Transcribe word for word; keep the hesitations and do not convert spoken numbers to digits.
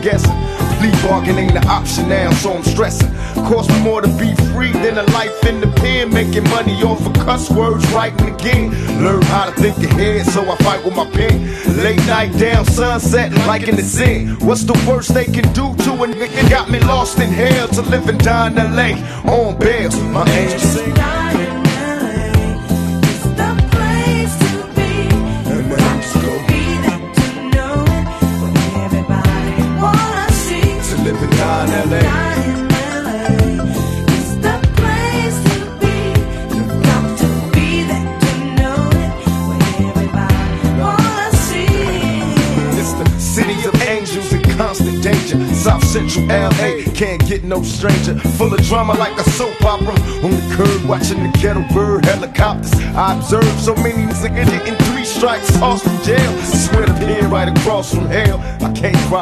guessing. Plea bargain ain't an option now, so I'm stressing. Cost me more to be free than a life in the pen. Making money off of cuss words, writing again. Learn how to think ahead, so I fight with my pen. Late night down, sunset, like in the zen. What's the worst they can do to a nigga? Got me lost in hell to live and die in L A on bail. My angel sing. South Central L A, can't get no stranger. Full of drama like a soap opera. On the curb watching the ghetto bird helicopters. I observe so many niggas getting three strikes, tossed from jail. Swear to being right across from hell. I can't cry.